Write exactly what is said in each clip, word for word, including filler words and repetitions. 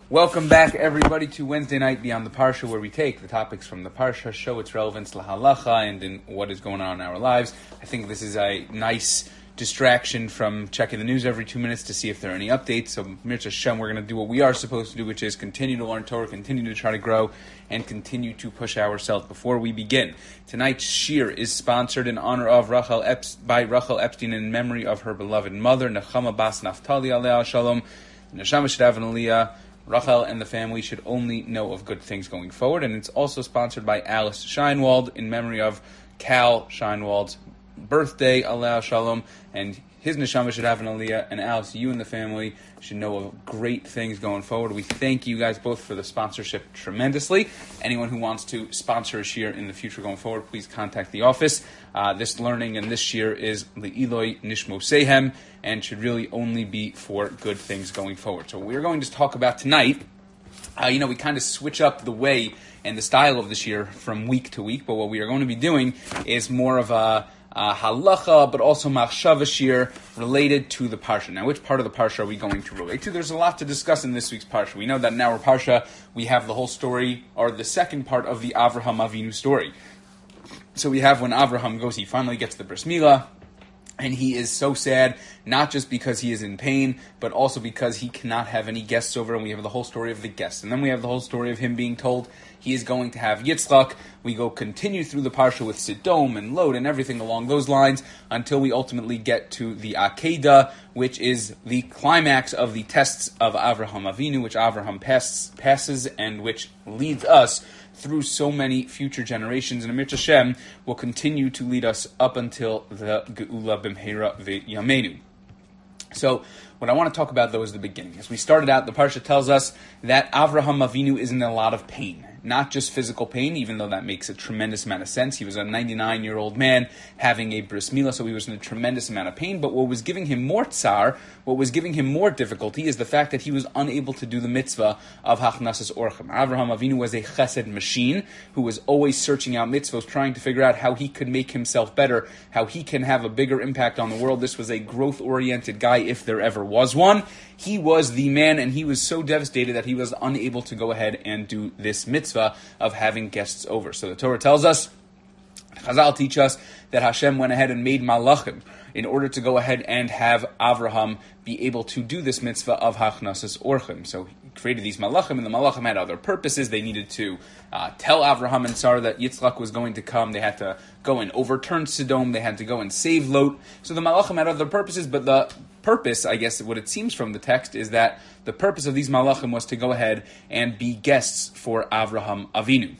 Welcome back, everybody, to Wednesday Night Beyond the Parsha, where we take the topics from the Parsha, show its relevance to halacha and in what is going on in our lives. I think this is a nice distraction from checking the news every two minutes to see if there are any updates. So, Mirza Shem, we're going to do what we are supposed to do, which is continue to learn Torah, continue to try to grow, and continue to push ourselves. Before we begin, tonight's shir is sponsored in honor of Rachel Epst- by Rachel Epstein in memory of her beloved mother, Nechama Bas Naftali Alei Shalom, Neshama Shadav and Aliyah. Rachel and the family should only know of good things going forward. And it's also sponsored by Alice Scheinwald in memory of Cal Scheinwald's birthday, Alei Shalom, and his neshama should have an aliyah, and Alice, you and the family should know of great things going forward. We thank you guys both for the sponsorship tremendously. Anyone who wants to sponsor a shir in the future going forward, please contact the office. Uh, this learning and this shir is Le'iloi Nishmo Sehem, and should really only be for good things going forward. So we're going to talk about tonight, uh, you know, we kind of switch up the way and the style of the shir from week to week, but what we are going to be doing is more of a Uh, halacha, but also machshava shir related to the parsha. Now, which part of the parsha are we going to relate to? There's a lot to discuss in this week's parsha. We know that in our parsha, we have the whole story, or the second part of the Avraham Avinu story. So we have when Avraham goes, he finally gets the bris milah, and he is so sad, not just because he is in pain, but also because he cannot have any guests over, and we have the whole story of the guests. And then we have the whole story of him being told he is going to have Yitzchak. We go continue through the parsha with Sidom and Lod and everything along those lines until we ultimately get to the Akedah, which is the climax of the tests of Avraham Avinu, which Avraham pass, passes and which leads us through so many future generations. And Amir Hashem will continue to lead us up until the Geula B'mheira V'Yameinu. So, what I want to talk about, though, is the beginning. As we started out, the Parsha tells us that Avraham Avinu is in a lot of pain. Not just physical pain, even though that makes a tremendous amount of sense. He was a ninety-nine-year-old man having a bris milah, so he was in a tremendous amount of pain. But what was giving him more tsar, what was giving him more difficulty, is the fact that he was unable to do the mitzvah of hachnasas orchim. Avraham Avinu was a chesed machine who was always searching out mitzvahs, trying to figure out how he could make himself better, how he can have a bigger impact on the world. This was a growth-oriented guy, if there ever was one. He was the man, and he was so devastated that he was unable to go ahead and do this mitzvah of having guests over. So the Torah tells us, Chazal teach us, that Hashem went ahead and made malachim in order to go ahead and have Avraham be able to do this mitzvah of hachnasas orchim. So he created these malachim, and the malachim had other purposes. They needed to uh, tell Avraham and Sarah that Yitzchak was going to come. They had to go and overturn Sodom. They had to go and save Lot. So the malachim had other purposes, but the purpose, I guess, what it seems from the text is that the purpose of these malachim was to go ahead and be guests for Avraham Avinu.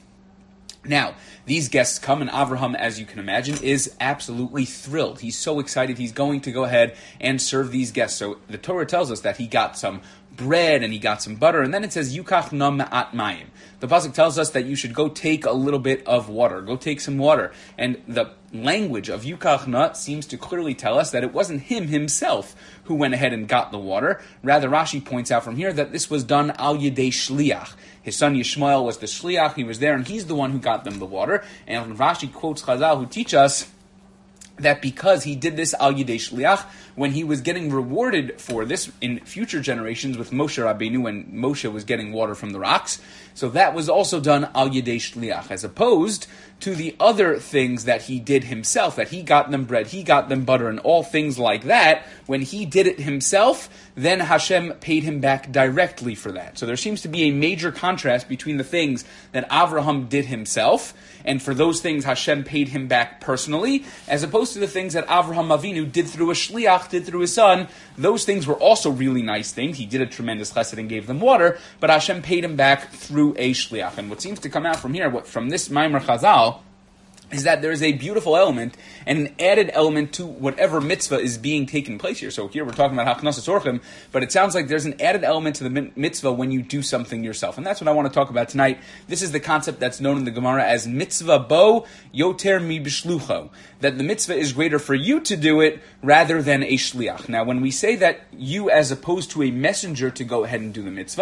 Now, these guests come, and Avraham, as you can imagine, is absolutely thrilled. He's so excited. He's going to go ahead and serve these guests. So the Torah tells us that he got some bread and he got some butter, and then it says Yukach na ma'at mayim. The pasuk tells us that you should go take a little bit of water, go take some water, and the language of Yukach na seems to clearly tell us that it wasn't him himself who went ahead and got the water. Rather, Rashi points out from here that this was done al yedei shliach. His son Yishmael was the shliach. He was there, and he's the one who got them the water. And Rashi quotes Chazal, who teach us that because he did this al yidei shliach, when he was getting rewarded for this in future generations with Moshe Rabbeinu, when Moshe was getting water from the rocks, so that was also done al yidei shliach, as opposed to the other things that he did himself, that he got them bread, he got them butter, and all things like that. When he did it himself, then Hashem paid him back directly for that. So there seems to be a major contrast between the things that Avraham did himself, and for those things Hashem paid him back personally, as opposed to the things that Avraham Avinu did through a shliach, did through his son. Those things were also really nice things. He did a tremendous chesed and gave them water, but Hashem paid him back through a shliach. And what seems to come out from here, what from this Maimer Chazal, is that there is a beautiful element and an added element to whatever mitzvah is being taken place here. So here we're talking about hachnasas orchim, but it sounds like there's an added element to the mitzvah when you do something yourself. And that's what I want to talk about tonight. This is the concept that's known in the Gemara as mitzvah bo yoter mi b'shlucho, that the mitzvah is greater for you to do it rather than a shliach. Now, when we say that you, as opposed to a messenger, to go ahead and do the mitzvah,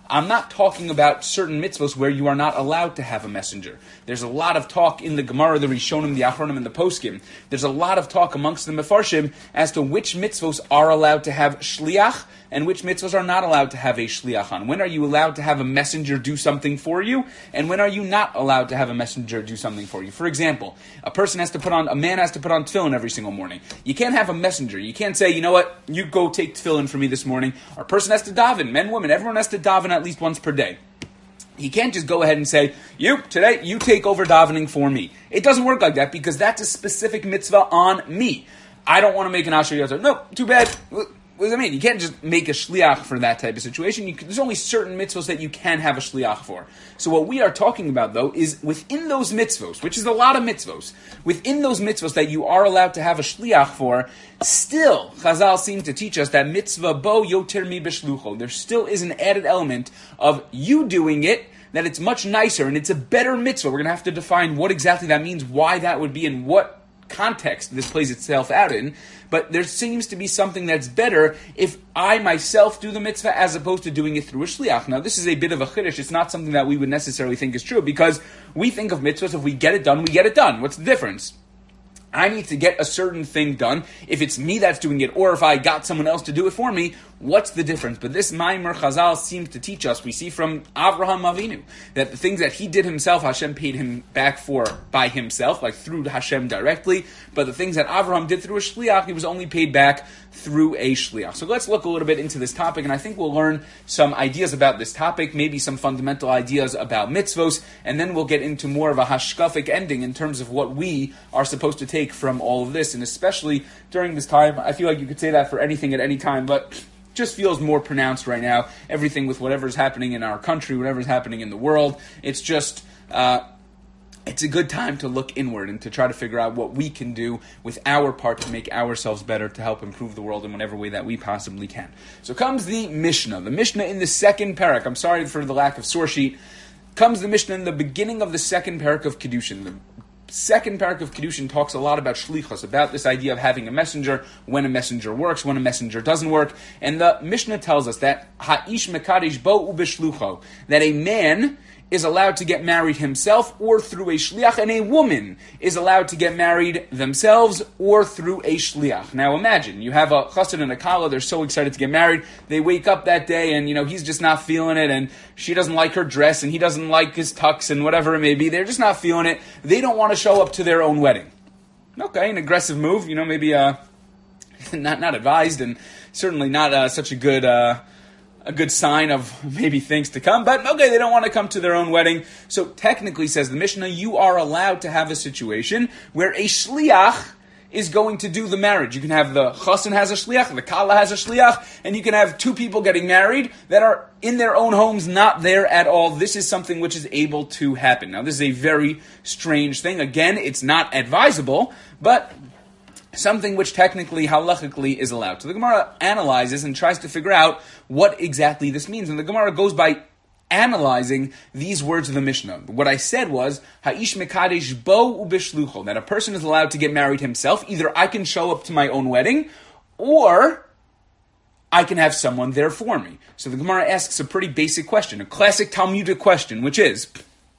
I'm not talking about certain mitzvos where you are not allowed to have a messenger. There's a lot of talk in the Gemara, the Rishonim, the Achronim, and the Poskim. There's a lot of talk amongst the Mefarshim as to which mitzvos are allowed to have shliach and which mitzvos are not allowed to have a shliach on. When are you allowed to have a messenger do something for you, and when are you not allowed to have a messenger do something for you? For example, a person has to put on, a man has to put on tefillin every single morning. You can't have a messenger. You can't say, you know what, you go take tefillin for me this morning. Or a person has to daven, men, women, everyone has to daven at least once per day. He can't just go ahead and say, you, today, you take over davening for me. It doesn't work like that because that's a specific mitzvah on me. I don't want to make an asher yotzar. No, too bad. What does that mean? You can't just make a shliach for that type of situation. You can, there's only certain mitzvos that you can have a shliach for. So what we are talking about, though, is within those mitzvos, which is a lot of mitzvos, within those mitzvos that you are allowed to have a shliach for, still, Chazal seem to teach us that mitzvah bo yoter mi b'shlucho. There still is an added element of you doing it, that it's much nicer, and it's a better mitzvah. We're going to have to define what exactly that means, why that would be, and what context this plays itself out in. But there seems to be something that's better if I myself do the mitzvah as opposed to doing it through a shliach. Now, this is a bit of a chiddush. It's not something that we would necessarily think is true because we think of mitzvahs, if we get it done, we get it done. What's the difference? I need to get a certain thing done. If it's me that's doing it, or if I got someone else to do it for me, what's the difference? But this Maimer Chazal seems to teach us, we see from Avraham Avinu, that the things that he did himself, Hashem paid him back for by himself, like through Hashem directly. But the things that Avraham did through a shliach, he was only paid back through a shliach. So let's look a little bit into this topic, and I think we'll learn some ideas about this topic, maybe some fundamental ideas about mitzvos, and then we'll get into more of a hashkafic ending in terms of what we are supposed to take from all of this, and especially during this time. I feel like you could say that for anything at any time, but just feels more pronounced right now. Everything with whatever's happening in our country, whatever's happening in the world, it's just uh, it's a good time to look inward and to try to figure out what we can do with our part to make ourselves better, to help improve the world in whatever way that we possibly can. So comes the Mishnah. The Mishnah in the second parak. I'm sorry for the lack of source sheet. Comes the Mishnah in the beginning of the second parak of Kedushin. The second parak of Kedushin talks a lot about shlichus, about this idea of having a messenger, when a messenger works, when a messenger doesn't work. And the Mishnah tells us that ha'ish mekadesh bo ubeshlucho, that a man is allowed to get married himself or through a shliach, and a woman is allowed to get married themselves or through a shliach. Now imagine, you have a chassid and a kala, they're so excited to get married, they wake up that day and, you know, he's just not feeling it, and she doesn't like her dress, and he doesn't like his tux, and whatever it may be, they're just not feeling it. They don't want to show up to their own wedding. Okay, an aggressive move, you know, maybe uh, not not advised, and certainly not uh, such a good... Uh, a good sign of maybe things to come, but okay, they don't want to come to their own wedding. So technically, says the Mishnah, you are allowed to have a situation where a shliach is going to do the marriage. You can have the chassan has a shliach, the kala has a shliach, and you can have two people getting married that are in their own homes, not there at all. This is something which is able to happen. Now, this is a very strange thing. Again, it's not advisable, but something which technically, halachically, is allowed. So the Gemara analyzes and tries to figure out what exactly this means. And the Gemara goes by analyzing these words of the Mishnah. What I said was, ha'ish mekadesh bo ubishlucho, that a person is allowed to get married himself. Either I can show up to my own wedding, or I can have someone there for me. So the Gemara asks a pretty basic question, a classic Talmudic question, which is,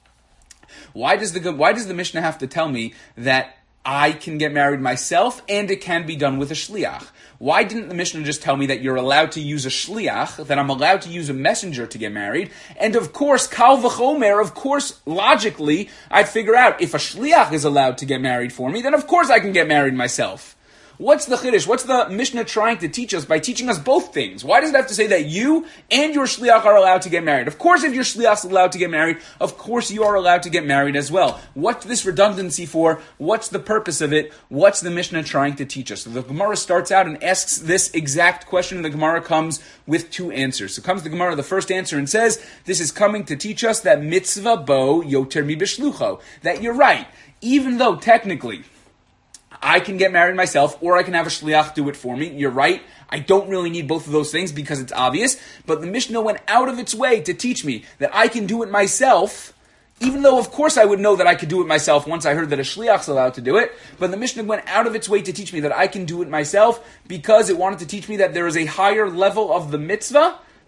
why does the why does the Mishnah have to tell me that I can get married myself, and it can be done with a shliach? Why didn't the Mishnah just tell me that you're allowed to use a shliach, that I'm allowed to use a messenger to get married? And of course, kal v'chomer, of course, logically, I'd figure out if a shliach is allowed to get married for me, then of course I can get married myself. What's the chiddush? What's the Mishnah trying to teach us by teaching us both things? Why does it have to say that you and your shliach are allowed to get married? Of course, if your shliach is allowed to get married, of course you are allowed to get married as well. What's this redundancy for? What's the purpose of it? What's the Mishnah trying to teach us? So the Gemara starts out and asks this exact question, and the Gemara comes with two answers. So comes the Gemara, the first answer, and says, this is coming to teach us that mitzvah bo yoter mi b'shlucho, that you're right, even though technically I can get married myself, or I can have a shliach do it for me. You're right. I don't really need both of those things because it's obvious. But the Mishnah went out of its way to teach me that I can do it myself, even though, of course, I would know that I could do it myself once I heard that a shliach is allowed to do it. But the Mishnah went out of its way to teach me that I can do it myself because it wanted to teach me that there is a higher level of the mitzvah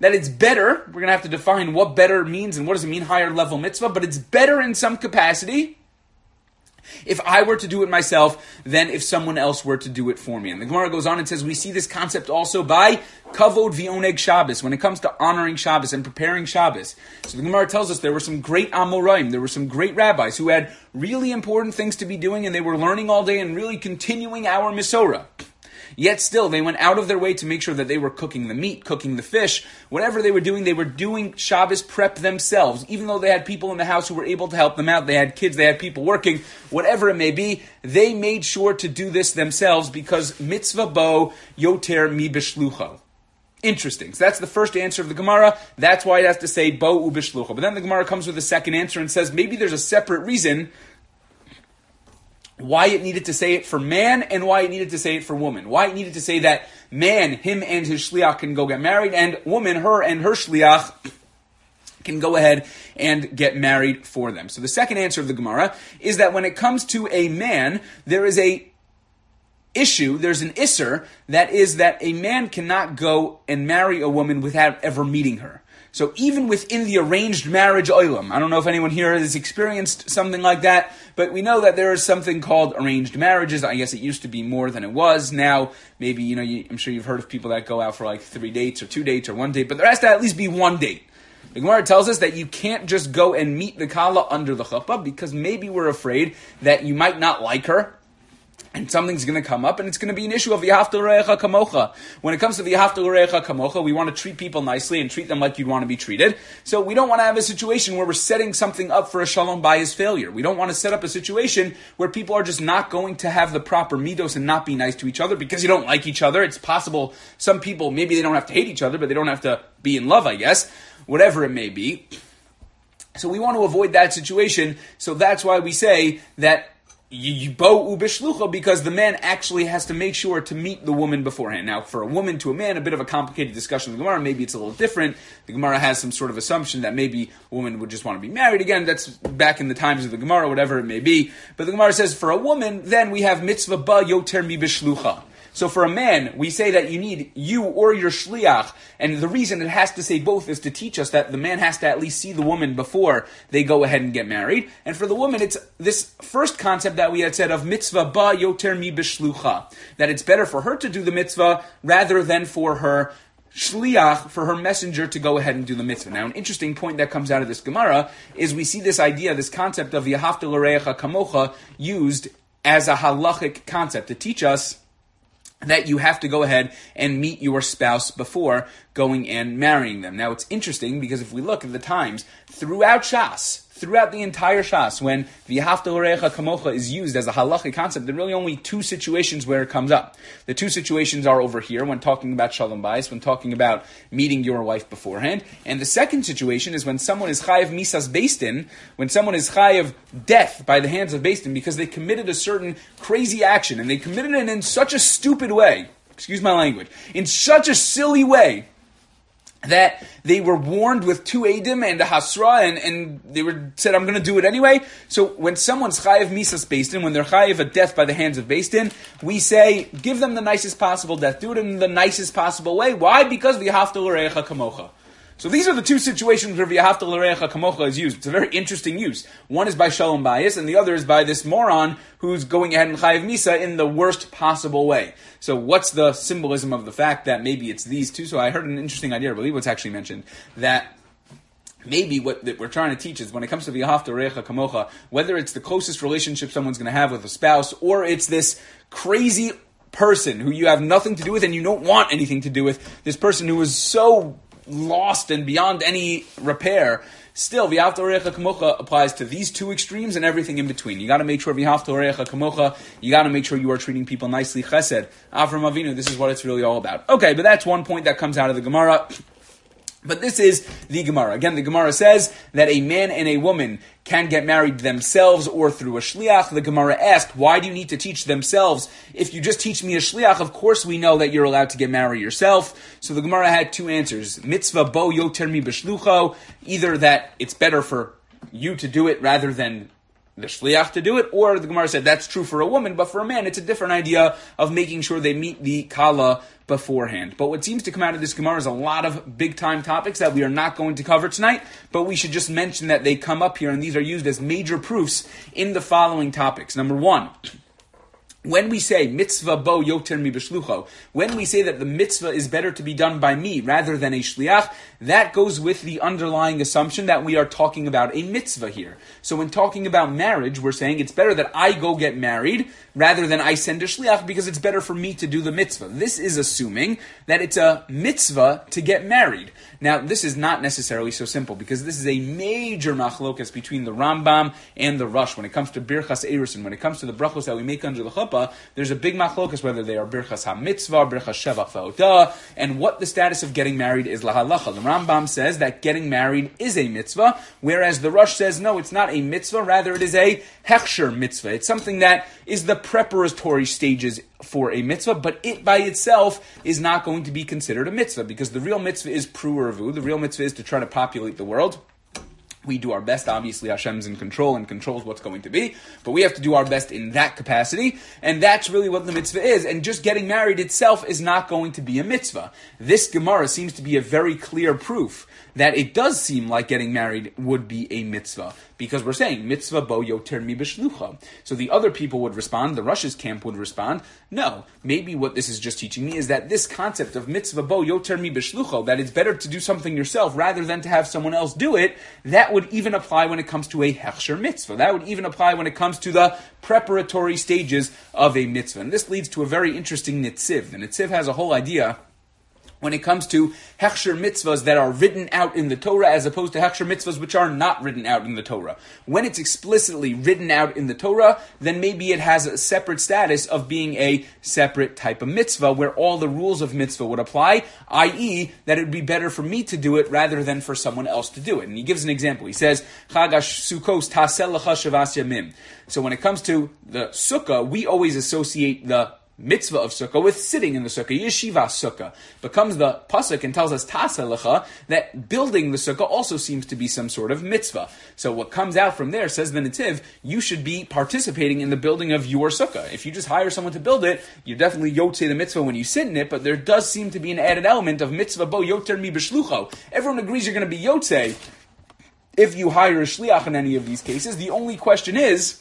that it's better. We're going to have to define what better means and what does it mean higher level mitzvah, but it's better in some capacity if I were to do it myself than if someone else were to do it for me. And the Gemara goes on and says we see this concept also by kavod v'oneg Shabbos, when it comes to honoring Shabbos and preparing Shabbos. So the Gemara tells us there were some great Amoraim, there were some great rabbis who had really important things to be doing and they were learning all day and really continuing our Misorah. Yet still, they went out of their way to make sure that they were cooking the meat, cooking the fish, whatever they were doing, they were doing Shabbos prep themselves. Even though they had people in the house who were able to help them out, they had kids, they had people working, whatever it may be, they made sure to do this themselves because mitzvah bo yoter mi b'shlucho. Interesting. So that's the first answer of the Gemara. That's why it has to say bo u b'shlucho. But then the Gemara comes with a second answer and says maybe there's a separate reason why it needed to say it for man and why it needed to say it for woman. Why it needed to say that man, him and his shliach can go get married, and woman, her and her shliach can go ahead and get married for them. So the second answer of the Gemara is that when it comes to a man, there is a issue, there's an isser, that is that a man cannot go and marry a woman without ever meeting her. So even within the arranged marriage olam, I don't know if anyone here has experienced something like that, but we know that there is something called arranged marriages. I guess it used to be more than it was. Now, maybe, you know, you, I'm sure you've heard of people that go out for like three dates or two dates or one date, but there has to at least be one date. The Gemara tells us that you can't just go and meet the kala under the chuppah because maybe we're afraid that you might not like her, and something's going to come up, and it's going to be an issue of V'ahavta l'reacha kamocha. When it comes to V'ahavta l'reacha kamocha, we want to treat people nicely and treat them like you'd want to be treated. So we don't want to have a situation where we're setting something up for a shalom bayis failure. We don't want to set up a situation where people are just not going to have the proper midos and not be nice to each other because you don't like each other. It's possible some people, maybe they don't have to hate each other, but they don't have to be in love, I guess. Whatever it may be. So we want to avoid that situation. So that's why we say that Bo u b'shlucha, because the man actually has to make sure to meet the woman beforehand. Now, for a woman to a man, a bit of a complicated discussion in the Gemara. Maybe it's a little different. The Gemara has some sort of assumption that maybe a woman would just want to be married again. That's back in the times of the Gemara, whatever it may be. But the Gemara says for a woman, then we have mitzvah ba yoter mi b'shlucha. So for a man, we say that you need you or your shliach, and the reason it has to say both is to teach us that the man has to at least see the woman before they go ahead and get married. And for the woman, it's this first concept that we had said of mitzvah ba yoter mi b'shlucha, that it's better for her to do the mitzvah rather than for her shliach, for her messenger to go ahead and do the mitzvah. Now, an interesting point that comes out of this Gemara is we see this idea, this concept of V'ahavta l'reacha kamocha used as a halachic concept to teach us that you have to go ahead and meet your spouse before going and marrying them. Now, it's interesting because if we look at the times, throughout Shas, throughout the entire Shas, when V'ahavta l'reacha kamocha is used as a halachic concept, there are really only two situations where it comes up. The two situations are over here when talking about shalom bayis, when talking about meeting your wife beforehand. And the second situation is when someone is chayav misas beistin, when someone is chayav death by the hands of beistin because they committed a certain crazy action, and they committed it in such a stupid way, excuse my language, in such a silly way, that they were warned with two edim and a hasra, and, and they were said, I'm going to do it anyway. So when someone's chayiv misas beistin, when they're chayiv a death by the hands of beistin, we say, give them the nicest possible death. Do it in the nicest possible way. Why? Because v'ahavta l'reacha kamocha. So these are the two situations where V'ahavta l'reacha kamocha is used. It's a very interesting use. One is by shalom bayis, and the other is by this moron who's going ahead and chayiv misa in the worst possible way. So what's the symbolism of the fact that maybe it's these two? So I heard an interesting idea, I believe what's actually mentioned, that maybe what that we're trying to teach is when it comes to V'ahavta l'reacha kamocha, whether it's the closest relationship someone's going to have with a spouse, or it's this crazy person who you have nothing to do with and you don't want anything to do with, this person who is so lost and beyond any repair, still V'ahavta l'reacha kamocha applies to these two extremes and everything in between. You got to make sure V'ahavta l'reacha kamocha, you got to make sure you are treating people nicely. Chesed, Avram Avinu, this is what it's really all about. Okay, but that's one point that comes out of the Gemara. But this is the Gemara. Again, the Gemara says that a man and a woman can get married themselves or through a shliach. The Gemara asked, why do you need to teach themselves? If you just teach me a shliach, of course we know that you're allowed to get married yourself. So the Gemara had two answers. Mitzvah bo yoter mi b'shlucho, either that it's better for you to do it rather than the shliach to do it, or the Gemara said that's true for a woman, but for a man it's a different idea of making sure they meet the kala beforehand. But what seems to come out of this Gemara is a lot of big-time topics that we are not going to cover tonight, but we should just mention that they come up here, and these are used as major proofs in the following topics. Number one, when we say mitzvah bo yoter mi b'shlucho, when we say that the mitzvah is better to be done by me rather than a shliach, that goes with the underlying assumption that we are talking about a mitzvah here. So when talking about marriage, we're saying it's better that I go get married rather than I send a shliach because it's better for me to do the mitzvah. This is assuming that it's a mitzvah to get married. Now, this is not necessarily so simple because this is a major machlokas between the Rambam and the Rush. When it comes to Birchas Erusin, when it comes to the brachos that we make under the chuppah, there's a big machlokas whether they are Birchas HaMitzvah, Birchas Shevach Va'odah, and what the status of getting married is lahalacha. The Rambam says that getting married is a mitzvah, whereas the Rush says no, it's not a mitzvah, rather it is a hechsher mitzvah. It's something that is the preparatory stages for a mitzvah, but it by itself is not going to be considered a mitzvah because the real mitzvah is pru urvu. The real mitzvah is to try to populate the world. We do our best, obviously Hashem's in control and controls what's going to be, but we have to do our best in that capacity, and that's really what the mitzvah is, and just getting married itself is not going to be a mitzvah. This Gemara seems to be a very clear proof that it does seem like getting married would be a mitzvah, because we're saying, mitzvah bo yoter mi b'shlucha. So the other people would respond, the Rush's camp would respond, no, maybe what this is just teaching me is that this concept of mitzvah bo yoter mi b'shlucha, that it's better to do something yourself rather than to have someone else do it, that would even apply when it comes to a hechsher mitzvah. That would even apply when it comes to the preparatory stages of a mitzvah. And this leads to a very interesting nitziv. The nitziv has a whole idea when it comes to hechsher mitzvahs that are written out in the Torah as opposed to hechsher mitzvahs which are not written out in the Torah. When it's explicitly written out in the Torah, then maybe it has a separate status of being a separate type of mitzvah where all the rules of mitzvah would apply, that is that it would be better for me to do it rather than for someone else to do it. And he gives an example. He says, Chagash Sukkos tasel lecha shavas yamim. So when it comes to the sukkah, we always associate the mitzvah of sukkah with sitting in the sukkah, yeshiva sukkah. Becomes the pasuk and tells us taselecha that building the sukkah also seems to be some sort of mitzvah. So what comes out from there, says the Netiv, you should be participating in the building of your sukkah. If you just hire someone to build it, you definitely yotzei the mitzvah when you sit in it, but there does seem to be an added element of mitzvah bo yoter mi b'shlucho. Everyone agrees you're going to be yotzei if you hire a shliach in any of these cases. The only question is,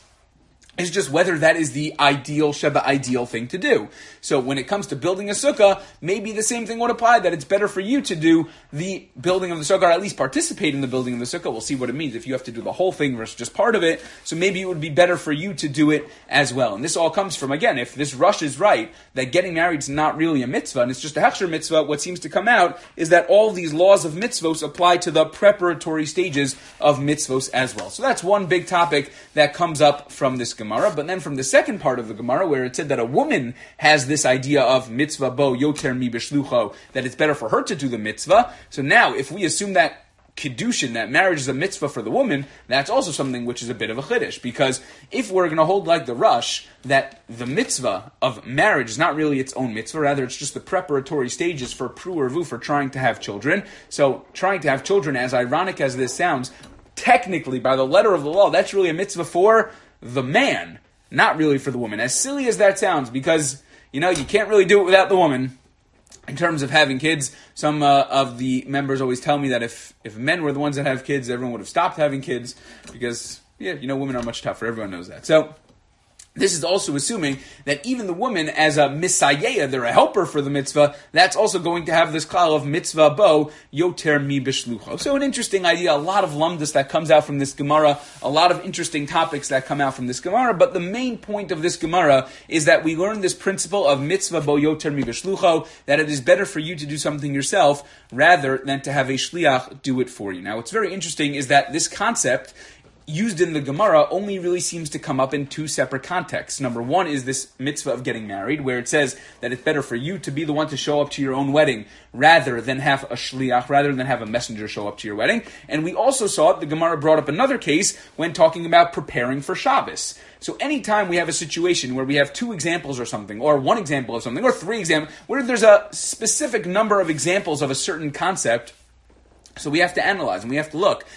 is just whether that is the ideal, Sheba ideal thing to do. So when it comes to building a sukkah, maybe the same thing would apply, that it's better for you to do the building of the sukkah, or at least participate in the building of the sukkah. We'll see what it means if you have to do the whole thing versus just part of it. So maybe it would be better for you to do it as well. And this all comes from, again, if this Rush is right, that getting married is not really a mitzvah, and it's just a hechsher mitzvah, what seems to come out is that all these laws of mitzvos apply to the preparatory stages of mitzvos as well. So that's one big topic that comes up from this Gemara. But then from the second part of the Gemara, where it said that a woman has this idea of mitzvah bo yoter mi b'shlucho, that it's better for her to do the mitzvah. So now, if we assume that kiddushin, that marriage is a mitzvah for the woman, that's also something which is a bit of a chiddush. Because if we're going to hold like the Rush, that the mitzvah of marriage is not really its own mitzvah, rather it's just the preparatory stages for pru urvu, for trying to have children. So trying to have children, as ironic as this sounds, technically by the letter of the law, that's really a mitzvah for the man, not really for the woman. As silly as that sounds, because, you know, you can't really do it without the woman. In terms of having kids, some uh, of the members always tell me that if, if men were the ones that have kids, everyone would have stopped having kids, because, yeah, you know, women are much tougher. Everyone knows that. So, this is also assuming that even the woman, as a misayeya, they're a helper for the mitzvah, that's also going to have this klal of mitzvah bo yoter mi b'shlucho. So an interesting idea, a lot of lumdus that comes out from this Gemara, a lot of interesting topics that come out from this Gemara, but the main point of this Gemara is that we learn this principle of mitzvah bo yoter mi b'shlucho, that it is better for you to do something yourself rather than to have a shliach do it for you. Now what's very interesting is that this concept used in the Gemara only really seems to come up in two separate contexts. Number one is this mitzvah of getting married, where it says that it's better for you to be the one to show up to your own wedding rather than have a shliach, rather than have a messenger show up to your wedding. And we also saw the Gemara brought up another case when talking about preparing for Shabbos. So anytime we have a situation where we have two examples or something, or one example of something, or three examples, where there's a specific number of examples of a certain concept, so we have to analyze and we have to look.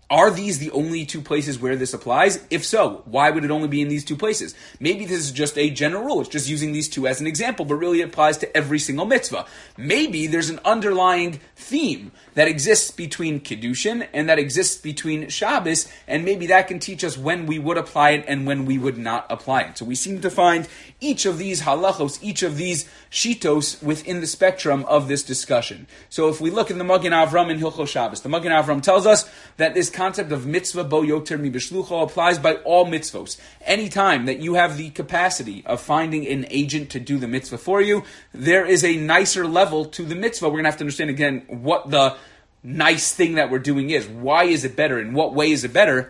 Are these the only two places where this applies? If so, why would it only be in these two places? Maybe this is just a general rule. It's just using these two as an example, but really it applies to every single mitzvah. Maybe there's an underlying theme that exists between Kiddushin and that exists between Shabbos, and maybe that can teach us when we would apply it and when we would not apply it. So we seem to find each of these halachos, each of these shitos within the spectrum of this discussion. So if we look in the Magen Avram in Hilchos Shabbos, the Magen Avram tells us that this concept of mitzvah bo yoter mi b'shlucho applies by all mitzvos. Anytime that you have the capacity of finding an agent to do the mitzvah for you, there is a nicer level to the mitzvah. We're going to have to understand again what the nice thing that we're doing is. Why is it better? In what way is it better?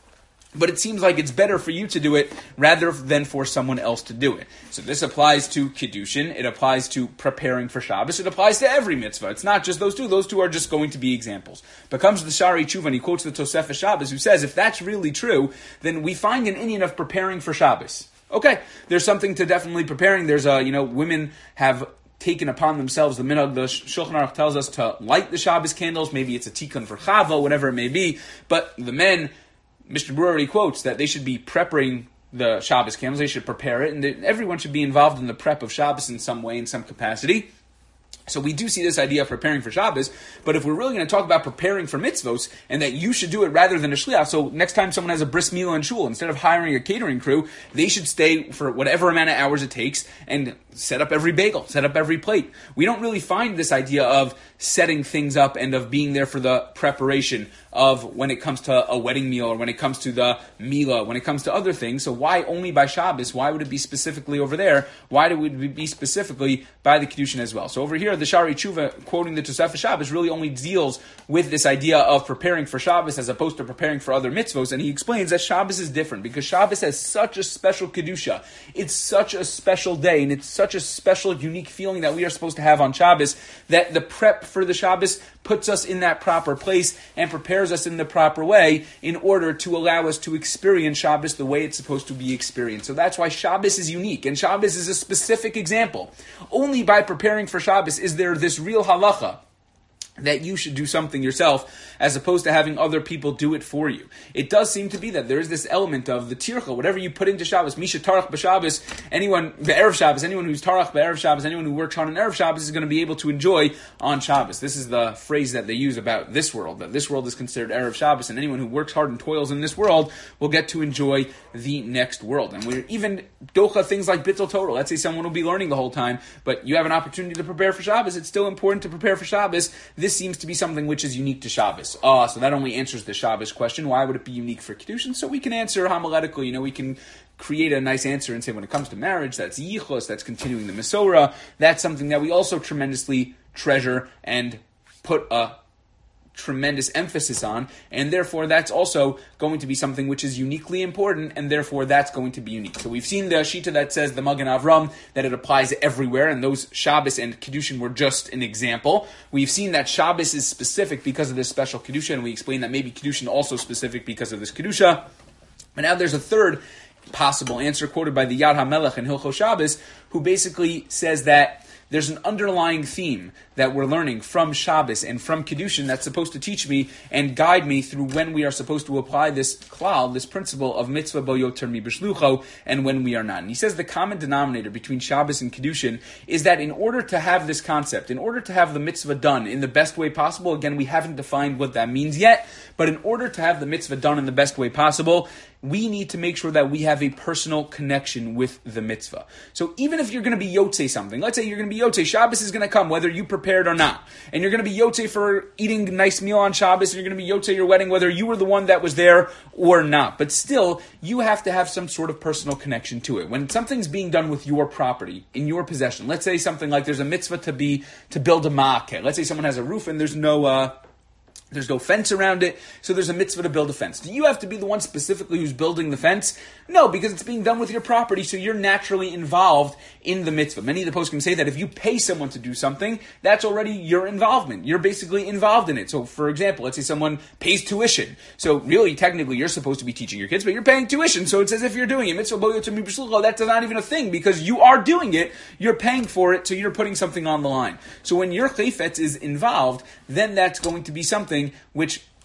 But it seems like it's better for you to do it rather than for someone else to do it. So this applies to Kiddushin, it applies to preparing for Shabbos, it applies to every mitzvah. It's not just those two. Those two are just going to be examples. But comes to the Shari Tshuva and he quotes the Tosefes Shabbos who says, if that's really true, then we find an inyan of preparing for Shabbos. Okay, there's something to definitely preparing. There's a, you know, women have taken upon themselves the minhag. The Shulchan Aruch tells us to light the Shabbos candles. Maybe it's a tikkun for Chava, whatever it may be. But the men, Mister Brewer already quotes that they should be preparing the Shabbos candles. They should prepare it, and everyone should be involved in the prep of Shabbos in some way, in some capacity. So we do see this idea of preparing for Shabbos, but if we're really going to talk about preparing for mitzvos, and that you should do it rather than a shliach, so next time someone has a bris milah in shul, instead of hiring a catering crew, they should stay for whatever amount of hours it takes and set up every bagel, set up every plate. We don't really find this idea of setting things up and of being there for the preparation of when it comes to a wedding meal or when it comes to the milah, when it comes to other things. So why only by Shabbos? Why would it be specifically over there? Why would it be specifically by the Kiddushin as well? So over here, the Shari Tshuva, quoting the Tosefes Shabbos, really only deals with this idea of preparing for Shabbos as opposed to preparing for other mitzvos. And he explains that Shabbos is different because Shabbos has such a special Kedusha. It's such a special day and it's such a special, unique feeling that we are supposed to have on Shabbos that the prep for the Shabbos puts us in that proper place and prepares us in the proper way in order to allow us to experience Shabbos the way it's supposed to be experienced. So that's why Shabbos is unique, and Shabbos is a specific example. Only by preparing for Shabbos is there this real halacha that you should do something yourself as opposed to having other people do it for you. It does seem to be that there is this element of the tircha, whatever you put into Shabbos, Misha Tarach b'Shabbos, anyone, be'erev Shabbos, anyone who's Tarach be'erev Shabbos, anyone who works hard on Erev Shabbos is going to be able to enjoy on Shabbos. This is the phrase that they use about this world, that this world is considered Erev Shabbos, and anyone who works hard and toils in this world will get to enjoy the next world. And we're even docha things like Bittul Torah. Let's say someone will be learning the whole time, but you have an opportunity to prepare for Shabbos. It's still important to prepare for Shabbos. This seems to be something which is unique to Shabbos. Ah, so that only answers the Shabbos question. Why would it be unique for Kiddushin? So we can answer homiletically. You know, we can create a nice answer and say when it comes to marriage, that's yichus, that's continuing the Mesorah. That's something that we also tremendously treasure and put a tremendous emphasis on, and therefore that's also going to be something which is uniquely important, and therefore that's going to be unique. So we've seen the Shita that says the Magen Avram, that it applies everywhere, and those Shabbos and Kiddushin were just an example. We've seen that Shabbos is specific because of this special Kedusha, and we explained that maybe Kiddushin also specific because of this Kedusha. But now there's a third possible answer quoted by the Yad HaMelech in Hilchos Shabbos, who basically says that there's an underlying theme that we're learning from Shabbos and from Kiddushin that's supposed to teach me and guide me through when we are supposed to apply this klal, this principle of mitzvah bo yoter mi b'shlucho, and when we are not. And he says the common denominator between Shabbos and Kiddushin is that in order to have this concept, in order to have the mitzvah done in the best way possible, again, we haven't defined what that means yet, but in order to have the mitzvah done in the best way possible, we need to make sure that we have a personal connection with the mitzvah. So even if you're going to be yotzei something, let's say you're going to be yotzei, Shabbos is going to come whether you prepared or not, and you're going to be yotzei for eating a nice meal on Shabbos, and you're going to be yotzei your wedding whether you were the one that was there or not. But still, you have to have some sort of personal connection to it. When something's being done with your property, in your possession, let's say something like there's a mitzvah to be to build a ma'akeh. Let's say someone has a roof and there's no uh, There's no fence around it, so there's a mitzvah to build a fence. Do you have to be the one specifically who's building the fence? No, because it's being done with your property, so you're naturally involved in the mitzvah. Many of the poskim say that if you pay someone to do something, that's already your involvement. You're basically involved in it. So, for example, let's say someone pays tuition. So, really, technically, you're supposed to be teaching your kids, but you're paying tuition, so it's as if you're doing it. Mitzvah bo yoter mi b'shlucho, that's not even a thing, because you are doing it, you're paying for it, so you're putting something on the line. So when your chayfetz is involved, then that's going to be something which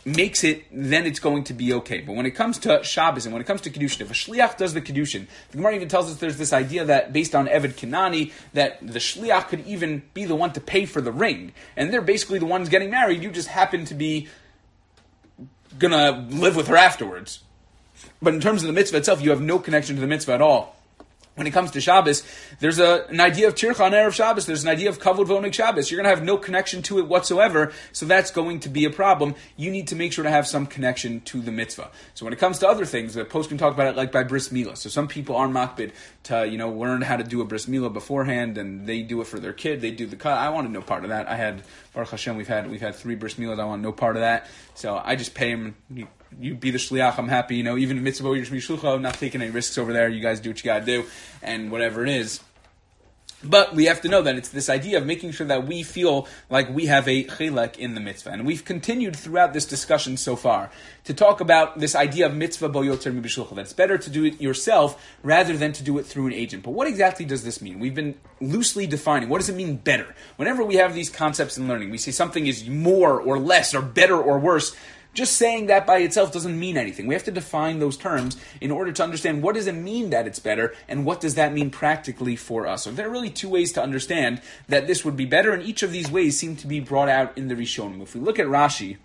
makes it, then it's going to be okay. But when it comes to Shabbos and when it comes to Kedushin, if a Shliach does the Kedushin, the Gemara even tells us there's this idea that based on Eved Kenani, that the Shliach could even be the one to pay for the ring. And they're basically the ones getting married. You just happen to be going to live with her afterwards. But in terms of the mitzvah itself, you have no connection to the mitzvah at all. When it comes to Shabbos, there's a, an idea of Tircha on Erev Shabbos. There's an idea of Kavod V'Oneg Shabbos. You're going to have no connection to it whatsoever, so that's going to be a problem. You need to make sure to have some connection to the mitzvah. So when it comes to other things, the post can talk about it like by bris milah. So some people are makbid to, you know, learn how to do a bris milah beforehand, and they do it for their kid. They do the cut. I wanted no part of that. I had, Baruch Hashem, we've had we've had three bris milahs. I want no part of that. So I just pay him. You, You be the shliach, I'm happy, you know, even mitzvah, you're shlucha, I'm not taking any risks over there, you guys do what you gotta do, and whatever it is. But we have to know that it's this idea of making sure that we feel like we have a chilek in the mitzvah. And we've continued throughout this discussion so far to talk about this idea of mitzvah bo yoter mi b'shlucha, that it's better to do it yourself rather than to do it through an agent. But what exactly does this mean? We've been loosely defining. What does it mean better? Whenever we have these concepts in learning, we say something is more or less or better or worse. Just saying that by itself doesn't mean anything. We have to define those terms in order to understand what does it mean that it's better and what does that mean practically for us. So there are really two ways to understand that this would be better, and each of these ways seem to be brought out in the Rishonim. If we look at Rashi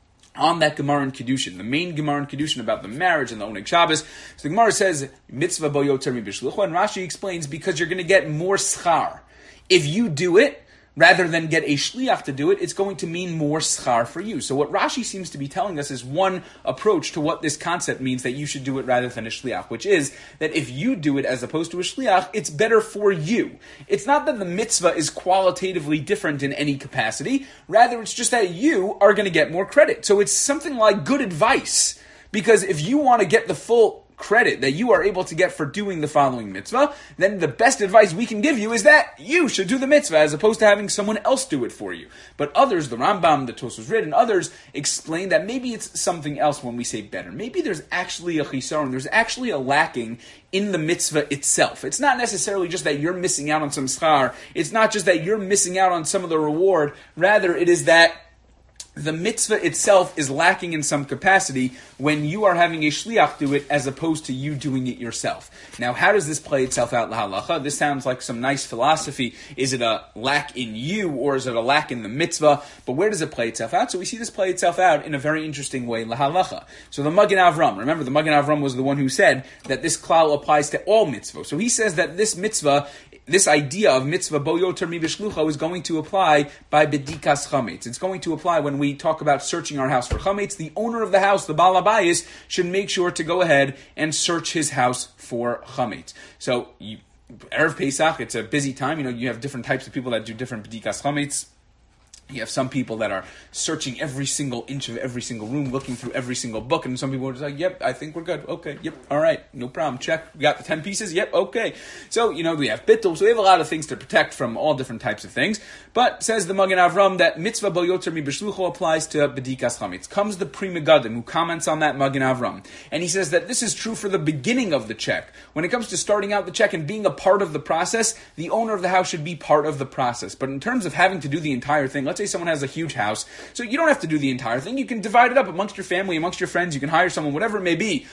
on that Gemara in Kedushin, the main Gemara in Kedushin about the marriage and the Oneg Shabbos, so the Gemara says, mitzvah bo yoter mi b'shlucha, and Rashi explains because you're going to get more schar. If you do it, rather than get a shliach to do it, it's going to mean more schar for you. So what Rashi seems to be telling us is one approach to what this concept means, that you should do it rather than a shliach, which is that if you do it as opposed to a shliach, it's better for you. It's not that the mitzvah is qualitatively different in any capacity, rather it's just that you are going to get more credit. So it's something like good advice, because if you want to get the full credit that you are able to get for doing the following mitzvah, then the best advice we can give you is that you should do the mitzvah as opposed to having someone else do it for you. But others, the Rambam, the Tosfos Rid, and others explain that maybe it's something else when we say better. Maybe there's actually a chisaron, there's actually a lacking in the mitzvah itself. It's not necessarily just that you're missing out on some schar. It's not just that you're missing out on some of the reward. Rather, it is that the mitzvah itself is lacking in some capacity when you are having a shliach do it as opposed to you doing it yourself. Now, how does this play itself out lahalacha? This sounds like some nice philosophy. Is it a lack in you or is it a lack in the mitzvah? But where does it play itself out? So we see this play itself out in a very interesting way lahalacha. So the Magen Avram, remember the Magen Avram was the one who said that this klal applies to all mitzvah. So he says that this mitzvah, this idea of mitzvah bo yoter mi b'shlucha is going to apply by bedikas chametz. It's going to apply when we talk about searching our house for chametz. The owner of the house, the Baal Habayis, should make sure to go ahead and search his house for chametz. So, you, Erev Pesach, it's a busy time. You know, you have different types of people that do different bedikas chametz. You have some people that are searching every single inch of every single room, looking through every single book, and some people are just like, yep, I think we're good. Okay, yep, all right, no problem. Check. We got the ten pieces? Yep, okay. So, you know, we have bittul, so we have a lot of things to protect from all different types of things. But, says the Magen Avram, that mitzvah bo yoter mi b'shlucha applies to bedikas chametz. Comes the Pri Megadim, who comments on that Magen Avram. And he says that this is true for the beginning of the check. When it comes to starting out the check and being a part of the process, the owner of the house should be part of the process. But in terms of having to do the entire thing, let's say someone has a huge house, so you don't have to do the entire thing. You can divide it up amongst your family, amongst your friends. You can hire someone, whatever it may be.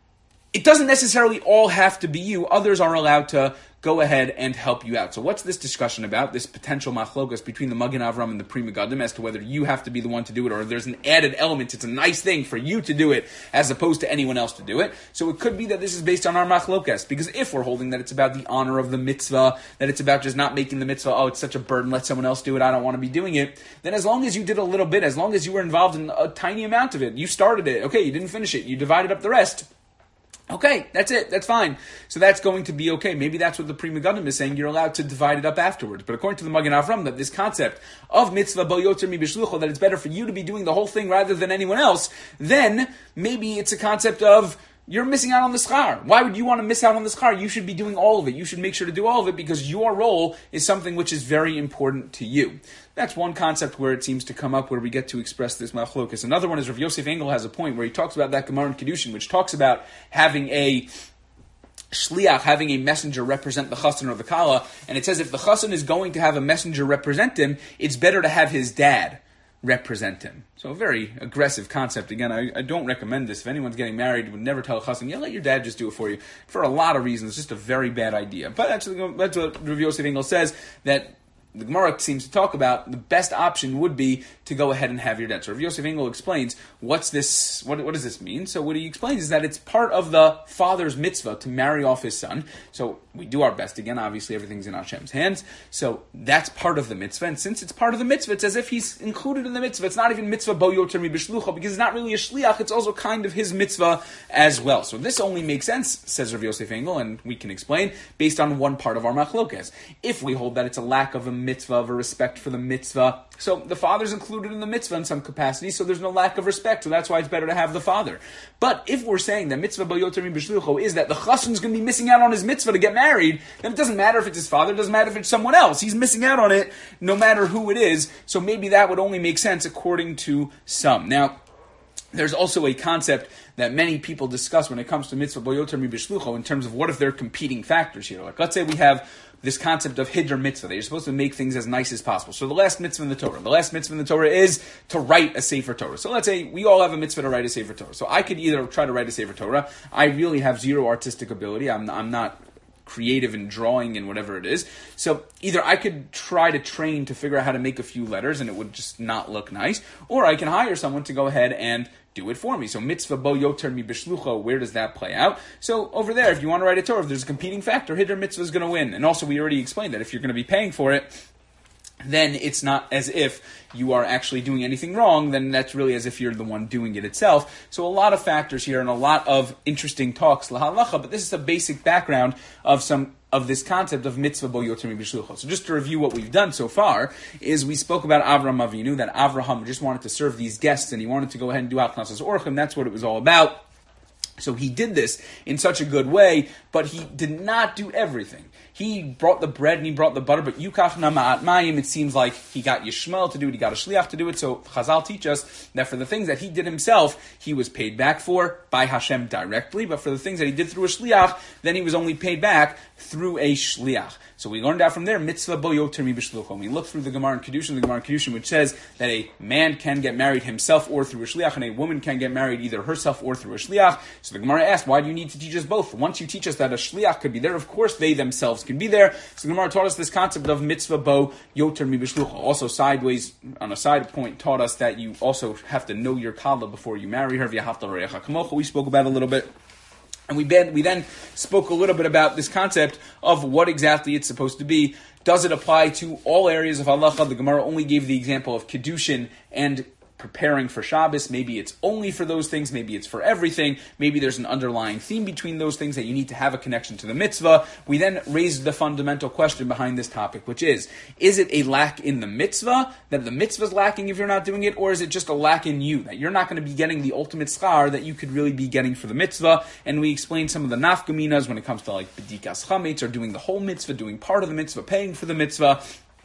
It doesn't necessarily all have to be you. Others are allowed to go ahead and help you out. So what's this discussion about? This potential machlokas between the Magen Avram and the Pri Megadim as to whether you have to be the one to do it or there's an added element. It's a nice thing for you to do it as opposed to anyone else to do it. So it could be that this is based on our machlokas, because if we're holding that it's about the honor of the mitzvah, that it's about just not making the mitzvah, oh, it's such a burden, let someone else do it, I don't want to be doing it, then as long as you did a little bit, as long as you were involved in a tiny amount of it, you started it, okay, you didn't finish it, you divided up the rest, okay, that's it, that's fine. So that's going to be okay. Maybe that's what the Pri Megadim is saying, you're allowed to divide it up afterwards. But according to the Magen Avram, that this concept of mitzvah bo yoter mi b'shlucha, that it's better for you to be doing the whole thing rather than anyone else, then maybe it's a concept of you're missing out on the schar. Why would you want to miss out on the schar? You should be doing all of it. You should make sure to do all of it because your role is something which is very important to you. That's one concept where it seems to come up where we get to express this machlokas. Another one is Rav Yosef Engel has a point where he talks about that Gemara in Kedushin, which talks about having a shliach, having a messenger represent the chassan or the kala, and it says if the chassan is going to have a messenger represent him, it's better to have his dad represent him. So a very aggressive concept. Again, I, I don't recommend this. If anyone's getting married, would never tell a chassan, yeah, let your dad just do it for you. For a lot of reasons, it's just a very bad idea. But actually, that's what Rav Yosef Engel says, that the Gemara seems to talk about the best option would be to go ahead and have your dad. So Rav Yosef Engel explains, what's this, what, what does this mean? So what he explains is that it's part of the father's mitzvah to marry off his son. So we do our best. Again, obviously everything's in Hashem's hands. So that's part of the mitzvah. And since it's part of the mitzvah, it's as if he's included in the mitzvah. It's not even mitzvah bo yoter mi b'shlucha, because it's not really a shliach. It's also kind of his mitzvah as well. So this only makes sense, says Rav Yosef Engel, and we can explain, based on one part of our machlokes. If we hold that it's a lack of a mitzvah, of a respect for the mitzvah, so the father's included in the mitzvah in some capacity, so there's no lack of respect, so that's why it's better to have the father. But if we're saying that mitzvah bo yoter mi b'shlucha is that the chassan's going to be missing out on his mitzvah to get married, then it doesn't matter if it's his father, it doesn't matter if it's someone else. He's missing out on it no matter who it is, so maybe that would only make sense according to some. Now, there's also a concept that many people discuss when it comes to mitzvah bo yoter mi b'shlucha in terms of what if they're competing factors here. Like, let's say we have this concept of hiddur mitzvah, that you're supposed to make things as nice as possible. So the last mitzvah in the Torah, the last mitzvah in the Torah is to write a Sefer Torah. So let's say we all have a mitzvah to write a Sefer Torah. So I could either try to write a Sefer Torah. I really have zero artistic ability. I'm, I'm not creative in drawing and whatever it is. So either I could try to train to figure out how to make a few letters and it would just not look nice, or I can hire someone to go ahead and do it for me. So mitzvah bo yoter mi b'shlucha, where does that play out? So over there, if you want to write a Torah, if there's a competing factor, hiddur mitzvah is going to win. And also we already explained that if you're going to be paying for it, then it's not as if you are actually doing anything wrong, then that's really as if you're the one doing it itself. So a lot of factors here and a lot of interesting talks, lahalacha, but this is a basic background of some of this concept of mitzvah bo yoter mi b'shlucha. So just to review what we've done so far, is we spoke about Avraham Avinu, that Avraham just wanted to serve these guests and he wanted to go ahead and do Achnasas Orchim. That's what it was all about. So he did this in such a good way, but he did not do everything. He brought the bread and he brought the butter, but yukach nama'at mayim, it seems like he got Yishmael to do it, he got a shliach to do it, so Chazal teach us that for the things that he did himself, he was paid back for by Hashem directly, but for the things that he did through a shliach, then he was only paid back through a shliach. So we learned out from there, mitzvah bo yoter mi b'shlucha. We look through the Gemara in Kedushin, the Gemara in Kedushin, which says that a man can get married himself or through a shliach, and a woman can get married either herself or through a shliach. So the Gemara asked, why do you need to teach us both? Once you teach us that a shliach could be there, of course they themselves can be there. So the Gemara taught us this concept of mitzvah bo yoter mi b'shlucha. Also sideways, on a side point, taught us that you also have to know your kala before you marry her. V'yahavta l'reacha kamocha. We spoke about it a little bit. And we, been, we then spoke a little bit about this concept of what exactly it's supposed to be. Does it apply to all areas of halacha? The Gemara only gave the example of Kedushin and preparing for Shabbos. Maybe it's only for those things. Maybe it's for everything. Maybe there's an underlying theme between those things that you need to have a connection to the mitzvah. We then raised the fundamental question behind this topic, which is, is it a lack in the mitzvah, that the mitzvah is lacking if you're not doing it, or is it just a lack in you, that you're not going to be getting the ultimate schar that you could really be getting for the mitzvah? And we explained some of the nafkaminas when it comes to like bedikas chametz, or doing the whole mitzvah, doing part of the mitzvah, paying for the mitzvah.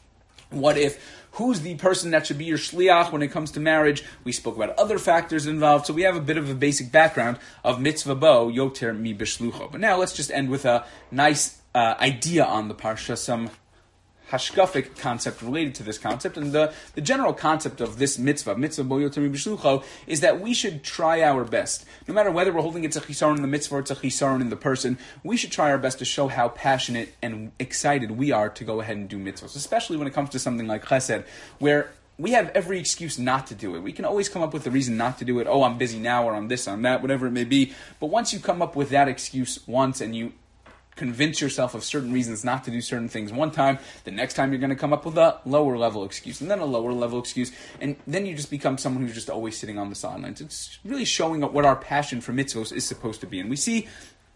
What if, who's the person that should be your shliach when it comes to marriage? We spoke about other factors involved, so we have a bit of a basic background of mitzvah bo yoter mi b'shlucha. But now let's just end with a nice uh, idea on the parsha, some hashkafic concept related to this concept. And the, the general concept of this mitzvah, mitzvah bo yoter mi b'shlucha, is that we should try our best. No matter whether we're holding it's a chisaron in the mitzvah or it's a chisaron in the person, we should try our best to show how passionate and excited we are to go ahead and do mitzvahs, especially when it comes to something like chesed, where we have every excuse not to do it. We can always come up with the reason not to do it. Oh, I'm busy now, or I'm this, I'm that, whatever it may be. But once you come up with that excuse once and you convince yourself of certain reasons not to do certain things one time, the next time you're going to come up with a lower level excuse, and then a lower level excuse, and then you just become someone who's just always sitting on the sidelines. It's really showing up what our passion for mitzvos is supposed to be. And we see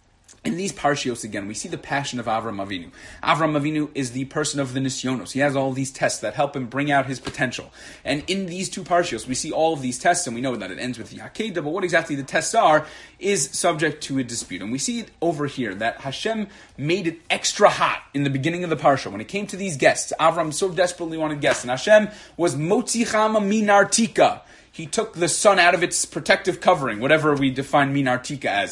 in these parshios, again, we see the passion of Avram Avinu. Avram Avinu is the person of the nisyonos. He has all these tests that help him bring out his potential. And in these two parshios, we see all of these tests, and we know that it ends with the Hakeda, but what exactly the tests are is subject to a dispute. And we see it over here, that Hashem made it extra hot in the beginning of the parsha. When it came to these guests, Avram so desperately wanted guests, and Hashem was Motzi Chama Minartika. He took the sun out of its protective covering, whatever we define Minartika as.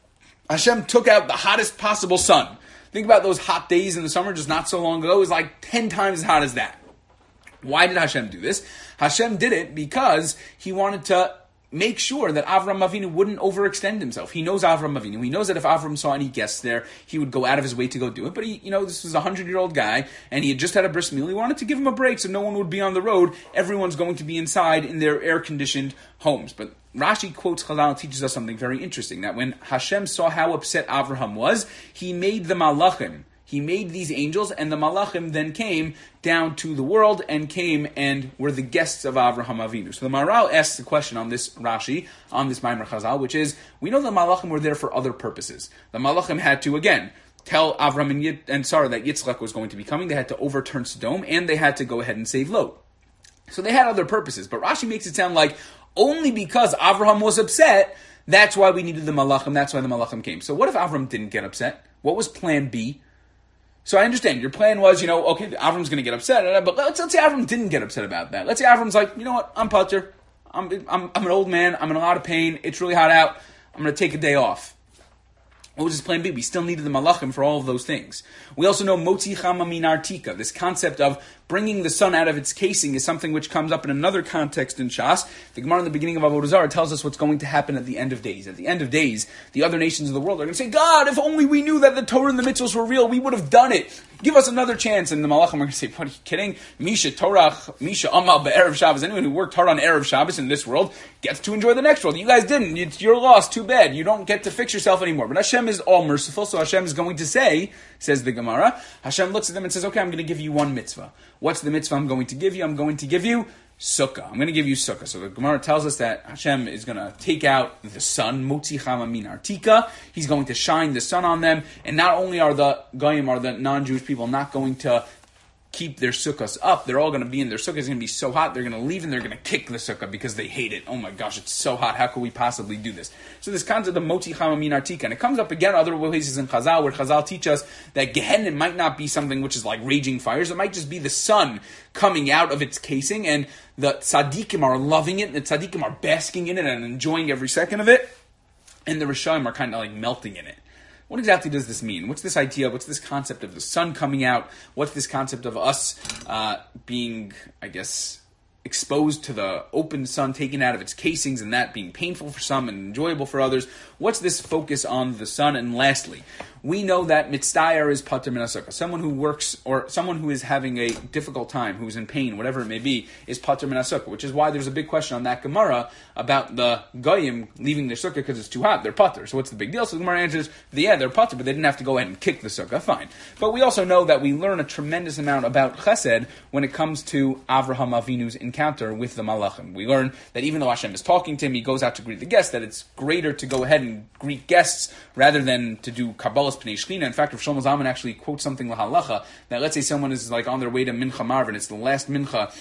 Hashem took out the hottest possible sun. Think about those hot days in the summer just not so long ago. It was like ten times as hot as that. Why did Hashem do this? Hashem did it because he wanted to make sure that Avram Avinu wouldn't overextend himself. He knows Avram Avinu. He knows that if Avram saw any guests there, he would go out of his way to go do it. But he, you know, this was a hundred-year-old guy, and he had just had a bris milah. He wanted to give him a break so no one would be on the road. Everyone's going to be inside in their air-conditioned homes. But Rashi quotes Chazal, teaches us something very interesting, that when Hashem saw how upset Avraham was, he made the malachim. He made these angels, and the malachim then came down to the world and came and were the guests of Avraham Avinu. So the Maharal asks the question on this Rashi, on this Maimer Chazal, which is, we know the malachim were there for other purposes. The malachim had to, again, tell Avram and, Yit- and Sarah that Yitzchak was going to be coming. They had to overturn Sodom, and they had to go ahead and save Lot. So they had other purposes, but Rashi makes it sound like only because Avraham was upset, that's why we needed the malachim, that's why the malachim came. So what if Avram didn't get upset? What was plan B? So I understand, your plan was, you know, okay, Avram's going to get upset, but let's, let's say Avram didn't get upset about that. Let's say Avram's like, you know what, I'm putter, I'm, I'm, I'm an old man, I'm in a lot of pain, it's really hot out, I'm going to take a day off. What was his plan B? We still needed the malachim for all of those things. We also know motzi chama min artika. This concept of bringing the sun out of its casing is something which comes up in another context in Shas. The Gemara in the beginning of Avodah Zarah tells us what's going to happen at the end of days. At the end of days, the other nations of the world are going to say, God, if only we knew that the Torah and the mitzvahs were real, we would have done it. Give us another chance. And the malachim are going to say, what, are you kidding? Misha Torah, Misha Amal be'erev Shabbos. Anyone who worked hard on erev Shabbos in this world gets to enjoy the next world. You guys didn't. It's your loss. Too bad. You don't get to fix yourself anymore. But Hashem is all merciful, so Hashem is going to say, says the Gemara, Hashem looks at them and says, okay, I'm going to give you one mitzvah. What's the mitzvah I'm going to give you? I'm going to give you sukkah. I'm going to give you sukkah. So the Gemara tells us that Hashem is going to take out the sun, motzi chama min artika. He's going to shine the sun on them. And not only are the goyim, are the non-Jewish people not going to keep their sukkahs up, they're all going to be in their sukkah. It's going to be so hot, they're going to leave and they're going to kick the sukkah because they hate it. Oh my gosh, it's so hot. How could we possibly do this? So this concept of motzi chama min artika, and it comes up again other places in Chazal, where Chazal teach us that Gehenna might not be something which is like raging fires. It might just be the sun coming out of its casing, and the tzaddikim are loving it, and the tzaddikim are basking in it and enjoying every second of it, and the Rishonim are kind of like melting in it. What exactly does this mean? What's this idea? What's this concept of the sun coming out? What's this concept of us uh, being, I guess, exposed to the open sun, taken out of its casings, and that being painful for some and enjoyable for others? What's this focus on the sun? And lastly, we know that mitzdayer is pater min hasukah. Someone who works, or someone who is having a difficult time, who's in pain, whatever it may be, is pater min hasukah, which is why there's a big question on that Gemara about the goyim leaving their sukkah because it's too hot. They're pater. So what's the big deal? So the Gemara answers, yeah, they're pater, but they didn't have to go ahead and kick the sukkah. Fine. But we also know that we learn a tremendous amount about chesed when it comes to Avraham Avinu's encounter with the malachim. We learn that even though Hashem is talking to him, he goes out to greet the guests, that it's greater to go ahead and greet guests rather than to do Kabbalah's Pnei Shechina. In fact, if Shlomo Zalman actually quotes something lahalacha, that let's say someone is like on their way to Mincha Marv, and it's the last Mincha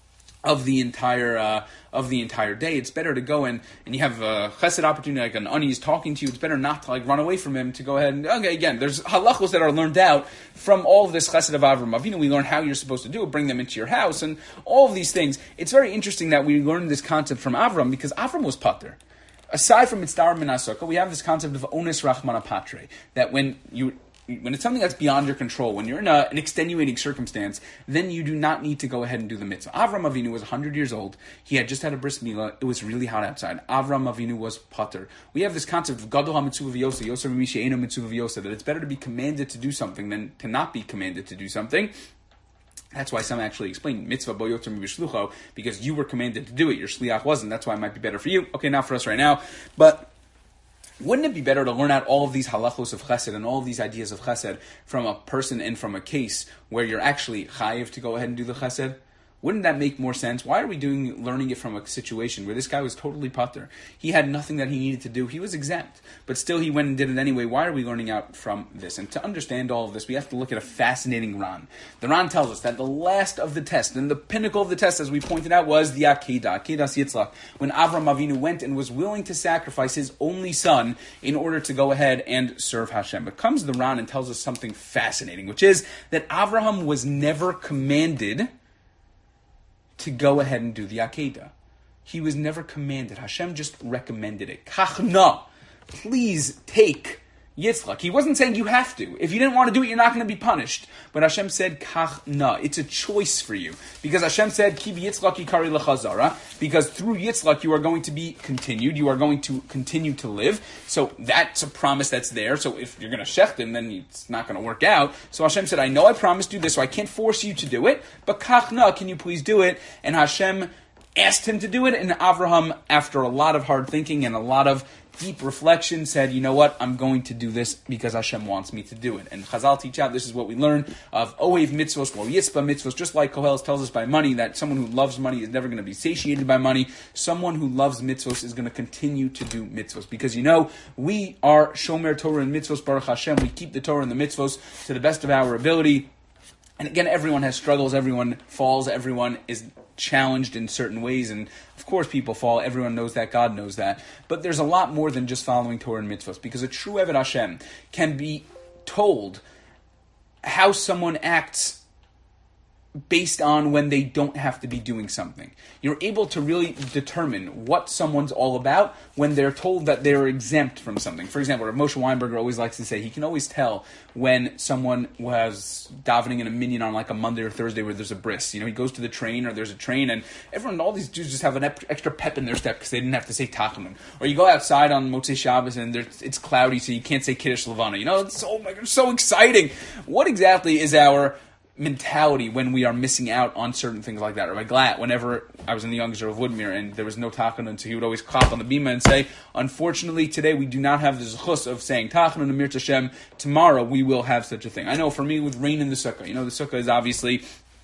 of the entire uh, of the entire day, it's better to go in and you have a chesed opportunity, like an ani is talking to you, it's better not to like run away from him, to go ahead and, okay, again, there's halachos that are learned out from all of this chesed of Avram Avinu. We learn how you're supposed to do it, bring them into your house, and all of these things. It's very interesting that we learned this concept from Avram, because Avram was pater. Aside from mitzdayer min hasukah, we have this concept of onis rachmana patre, that when you when it's something that's beyond your control, when you're in a, an extenuating circumstance, then you do not need to go ahead and do the mitzvah. Avram Avinu was one hundred years old. He had just had a bris milah. It was really hot outside. Avram Avinu was pater. We have this concept of gadol ha-mitzvah v'yosa, yoser v'mishe'ena mitzvah v'yosa, that it's better to be commanded to do something than to not be commanded to do something. That's why some actually explain mitzvah bo yoter mivishlucho, because you were commanded to do it. Your shliach wasn't. That's why it might be better for you. Okay, not for us right now. But wouldn't it be better to learn out all of these halachos of chesed and all of these ideas of chesed from a person and from a case where you're actually chayiv to go ahead and do the chesed? Wouldn't that make more sense? Why are we doing learning it from a situation where this guy was totally pater? He had nothing that he needed to do. He was exempt. But still he went and did it anyway. Why are we learning out from this? And to understand all of this, we have to look at a fascinating Ran. The Ran tells us that the last of the test, and the pinnacle of the test, as we pointed out, was the Akedah, Akedas Yitzchak, when Avram Avinu went and was willing to sacrifice his only son in order to go ahead and serve Hashem. But comes the Ran and tells us something fascinating, which is that Avraham was never commanded to go ahead and do the Akedah. He was never commanded. Hashem just recommended it. Kachna, please take Yitzchak. He wasn't saying you have to. If you didn't want to do it, you're not going to be punished. But Hashem said, Kach na. It's a choice for you. Because Hashem said, Ki Yitzchak yikari lechazara. Because through Yitzchak you are going to be continued. You are going to continue to live. So that's a promise that's there. So if you're going to shech him, then it's not going to work out. So Hashem said, I know I promised you this, so I can't force you to do it. But Kach na, can you please do it? And Hashem asked him to do it. And Avraham, after a lot of hard thinking and a lot of deep reflection, said, you know what, I'm going to do this because Hashem wants me to do it. And Chazal teach out, this is what we learn of Ohev mitzvos, or Yitzpah mitzvos, just like Koheles tells us by money, that someone who loves money is never going to be satiated by money. Someone who loves mitzvos is going to continue to do mitzvos. Because, you know, we are Shomer Torah and mitzvos, Baruch Hashem. We keep the Torah and the mitzvos to the best of our ability. And again, everyone has struggles, everyone falls, everyone is challenged in certain ways, and of course people fall, everyone knows that, God knows that. But there's a lot more than just following Torah and mitzvahs, because a true Eved Hashem can be told how someone acts based on when they don't have to be doing something. You're able to really determine what someone's all about when they're told that they're exempt from something. For example, Rav Moshe Weinberger always likes to say he can always tell when someone was davening in a minyan on like a Monday or Thursday where there's a bris. You know, he goes to the train or there's a train and everyone, all these Jews just have an extra pep in their step because they didn't have to say Tachanun. Or you go outside on Motzei Shabbos and it's cloudy so you can't say Kiddush Levana. You know, it's oh my God, so exciting. What exactly is our mentality when we are missing out on certain things like that? Or like Glatt, whenever I was in the Youngster of Woodmere and there was no Tachanun, so he would always clap on the bima and say, unfortunately today we do not have the zechus of saying Tachanun and Mir Hashem. Tomorrow we will have such a thing. I know for me with rain in the sukkah, you know, the sukkah is obviously,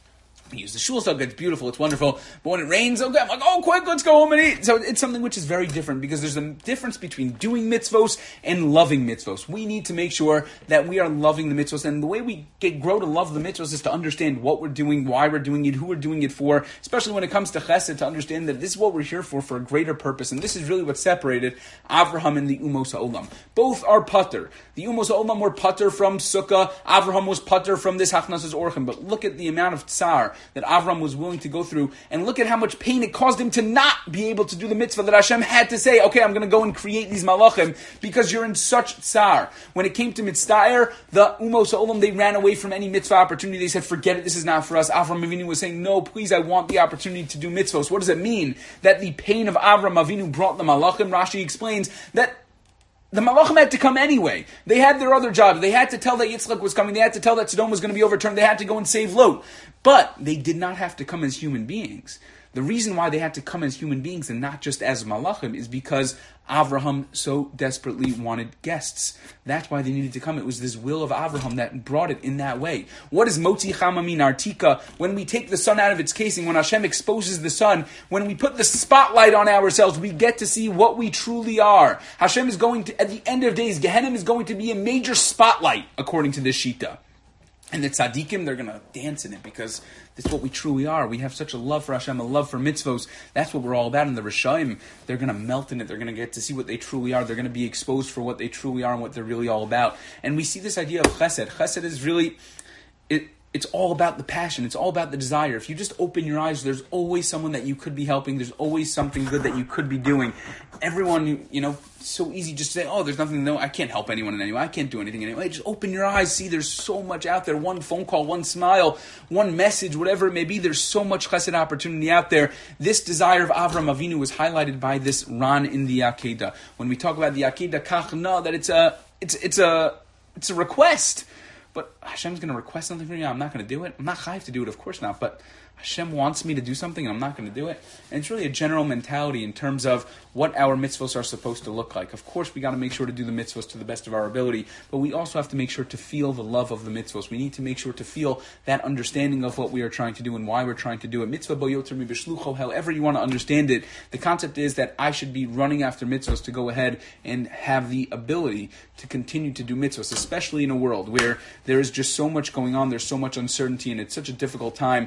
we use the shul sukkah, it's beautiful, it's wonderful, but when it rains, okay, I'm like, oh, quick, let's go home and eat. So it's something which is very different because there's a difference between doing mitzvos and loving mitzvos. We need to make sure that we are loving the mitzvos, and the way we get grow to love the mitzvos is to understand what we're doing, why we're doing it, who we're doing it for, especially when it comes to chesed, to understand that this is what we're here for, for a greater purpose, and this is really what separated Avraham and the Umos HaOlam. Both are putter. The Umos HaOlam were putter from Sukkah, Avraham was putter from this Hachnasas Orchim, but look at the amount of tsar that Avram was willing to go through, and look at how much pain it caused him to not be able to do the mitzvah that Hashem had to say, okay, I'm going to go and create these malachim because you're in such tsar. When it came to mitzvah, the Umos HaOlam, they ran away from any mitzvah opportunity. They said, forget it, this is not for us. Avram Avinu was saying, no, please, I want the opportunity to do mitzvahs. What does it mean? That the pain of Avram Avinu brought the malachim? Rashi explains that the Malachim had to come anyway. They had their other jobs. They had to tell that Yitzchak was coming. They had to tell that Sodom was going to be overturned. They had to go and save Lot. But they did not have to come as human beings. The reason why they had to come as human beings and not just as Malachim is because Avraham so desperately wanted guests. That's why they needed to come. It was this will of Avraham that brought it in that way. What is Motzi Chamamin Artika? When we take the sun out of its casing, when Hashem exposes the sun, when we put the spotlight on ourselves, we get to see what we truly are. Hashem is going to, at the end of days, Gehenna is going to be a major spotlight, according to this Shita. And the tzaddikim, they're going to dance in it because this is what we truly are. We have such a love for Hashem, a love for mitzvos. That's what we're all about. And the Rishaim, they're going to melt in it. They're going to get to see what they truly are. They're going to be exposed for what they truly are and what they're really all about. And we see this idea of chesed. Chesed is really, it. It's all about the passion. It's all about the desire. If you just open your eyes, there's always someone that you could be helping. There's always something good that you could be doing. Everyone, you know, so easy just to say, oh, there's nothing, no, I can't help anyone in any way. I can't do anything anyway. Just open your eyes. See, there's so much out there. One phone call, one smile, one message, whatever it may be. There's so much chesed opportunity out there. This desire of Avram Avinu was highlighted by this Ran in the Akedah. When we talk about the Akedah, kach, that it's a, it's, it's a, it's a request. But Hashem's going to request something from me. I'm not going to do it. I'm not chayav to do it, of course not. But Hashem wants me to do something, and I'm not going to do it. And it's really a general mentality in terms of what our mitzvos are supposed to look like. Of course, we got to make sure to do the mitzvos to the best of our ability, but we also have to make sure to feel the love of the mitzvos. We need to make sure to feel that understanding of what we are trying to do and why we're trying to do it. Mitzvah bo yoter mi b'shlucho, however you want to understand it. The concept is that I should be running after mitzvos to go ahead and have the ability to continue to do mitzvos, especially in a world where there is just so much going on, there's so much uncertainty, and it's such a difficult time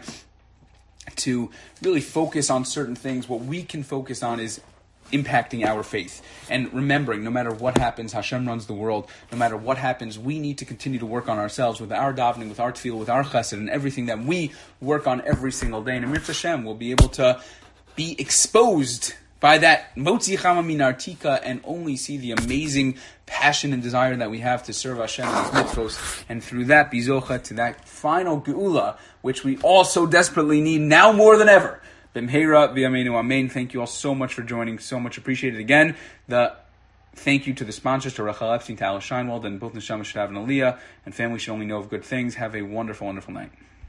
to really focus on certain things. What we can focus on is impacting our faith and remembering no matter what happens, Hashem runs the world. No matter what happens, we need to continue to work on ourselves with our davening, with our tefillah, with our chesed, and everything that we work on every single day. And Amir Hashem will be able to be exposed by that motzi chama minartika, and only see the amazing passion and desire that we have to serve Hashem and His mitzvos, and through that be zocha to that final geula, which we all so desperately need now more than ever. B'mheira v'yameinu amen. Thank you all so much for joining. So much appreciated. Again, the thank you to the sponsors, to Rachel Epstein, to Alice Scheinwald, and both Neshama should have an aliyah, and family should only know of good things. Have a wonderful, wonderful night.